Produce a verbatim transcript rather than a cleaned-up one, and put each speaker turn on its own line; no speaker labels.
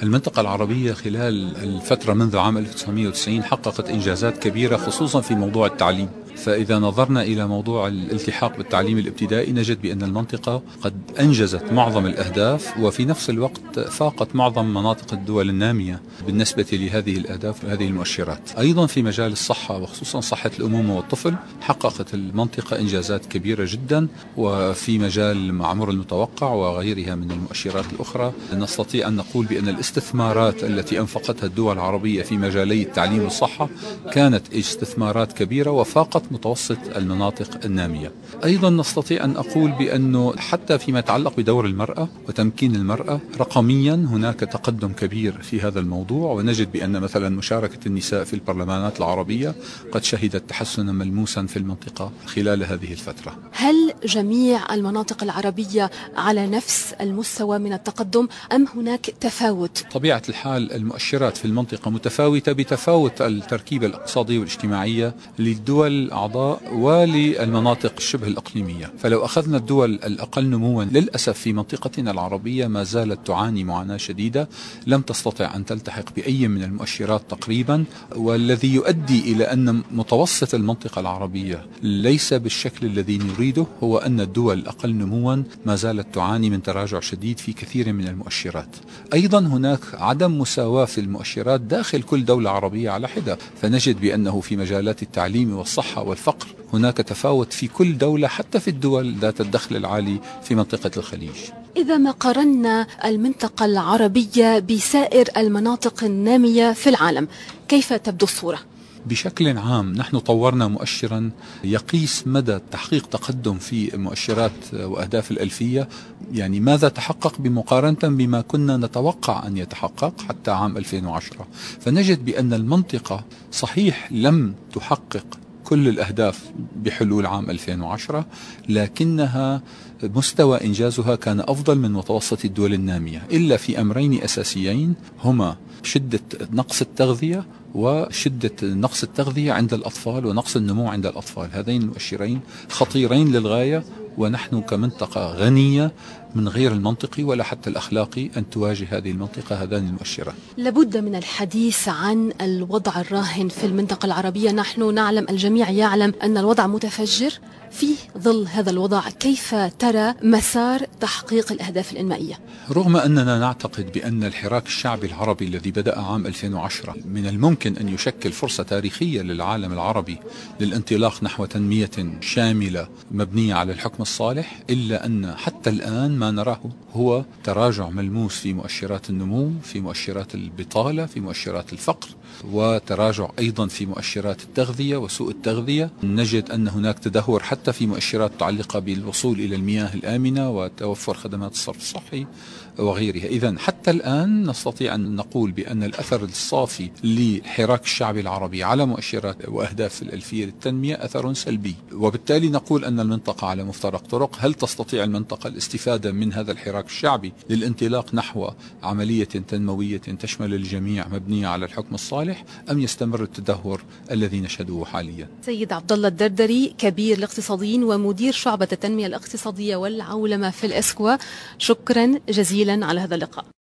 المنطقة العربية خلال الفترة منذ عام ألف وتسعمئة وتسعين حققت إنجازات كبيرة خصوصا في موضوع التعليم. فإذا نظرنا إلى موضوع الالتحاق بالتعليم الابتدائي نجد بأن المنطقة قد أنجزت معظم الأهداف، وفي نفس الوقت فاقت معظم مناطق الدول النامية بالنسبة لهذه الأهداف وهذه المؤشرات. أيضا في مجال الصحة وخصوصا صحة الأمومة والطفل حققت المنطقة إنجازات كبيرة جدا، وفي مجال معمر المتوقع وغيرها من المؤشرات الأخرى نستطيع أن نقول بأن الاستثمارات التي أنفقتها الدول العربية في مجالي التعليم والصحة كانت استثمارات كبيرة وفاقت متوسط المناطق النامية. أيضا نستطيع أن أقول بأنه حتى فيما يتعلق بدور المرأة وتمكين المرأة رقميا هناك تقدم كبير في هذا الموضوع، ونجد بأن مثلا مشاركة النساء في البرلمانات العربية قد شهدت تحسنا ملموسا في المنطقة خلال هذه الفترة.
هل جميع المناطق العربية على نفس المستوى من التقدم أم هناك تفاوت؟
طبيعة الحال المؤشرات في المنطقة متفاوتة بتفاوت التركيبة الاقتصادية والاجتماعية للدول الأعضاء وللمناطق الشبه الإقليمية. فلو أخذنا الدول الأقل نموا للأسف في منطقتنا العربية ما زالت تعاني معاناة شديدة، لم تستطع أن تلتحق بأي من المؤشرات تقريبا، والذي يؤدي إلى أن متوسط المنطقة العربية ليس بالشكل الذي نريده، هو أن الدول الأقل نموا ما زالت تعاني من تراجع شديد في كثير من المؤشرات. أيضا هناك عدم مساواة في المؤشرات داخل كل دولة عربية على حدة، فنجد بأنه في مجالات التعليم والصحة والفقر هناك تفاوت في كل دولة حتى في الدول ذات الدخل العالي في منطقة الخليج.
إذا ما قارنا المنطقة العربية بسائر المناطق النامية في العالم كيف تبدو الصورة؟
بشكل عام نحن طورنا مؤشرا يقيس مدى تحقيق تقدم في مؤشرات وأهداف الألفية، يعني ماذا تحقق بمقارنة بما كنا نتوقع أن يتحقق حتى عام ألفين وعشرة. فنجد بأن المنطقة صحيح لم تحقق كل الأهداف بحلول عام ألفين وعشرة، لكنها مستوى إنجازها كان أفضل من متوسط الدول النامية، إلا في أمرين أساسيين هما شدة نقص التغذية وشدة نقص التغذية عند الأطفال ونقص النمو عند الأطفال. هذين المؤشرين خطيرين للغاية، ونحن كمنطقة غنية من غير المنطقي ولا حتى الأخلاقي أن تواجه هذه المنطقة هذان المؤشرات.
لابد من الحديث عن الوضع الراهن في المنطقة العربية. نحن نعلم، الجميع يعلم أن الوضع متفجر. في ظل هذا الوضع كيف ترى مسار تحقيق الأهداف الإنمائية؟
رغم أننا نعتقد بأن الحراك الشعبي العربي الذي بدأ عام ألفين وعشرة من الممكن أن يشكل فرصة تاريخية للعالم العربي للانطلاق نحو تنمية شاملة مبنية على الحكم الصالح، إلا أن حتى الآن ما نراه هو تراجع ملموس في مؤشرات النمو، في مؤشرات البطالة، في مؤشرات الفقر، وتراجع أيضا في مؤشرات التغذية وسوء التغذية. نجد أن هناك تدهور حتى في مؤشرات متعلقة بالوصول إلى المياه الآمنة وتوفر خدمات الصرف الصحي وغيرها. إذن حتى الآن نستطيع أن نقول بأن الأثر الصافي للحراك الشعبي العربي على مؤشرات وأهداف الألفية للتنمية أثر سلبي، وبالتالي نقول أن المنطقة على مفترق طرق. هل تستطيع المنطقة الاستفادة من هذا الحراك الشعبي للانطلاق نحو عملية تنموية تشمل الجميع مبنية على الحكم الصالح، أم يستمر التدهور الذي نشهده حاليا؟
سيد عبد الله الدردري، كبير الاقتصاديين ومدير شعبة التنمية الاقتصادية والعولمة في الإسكوا، شكرا جزيلا على هذا اللقاء.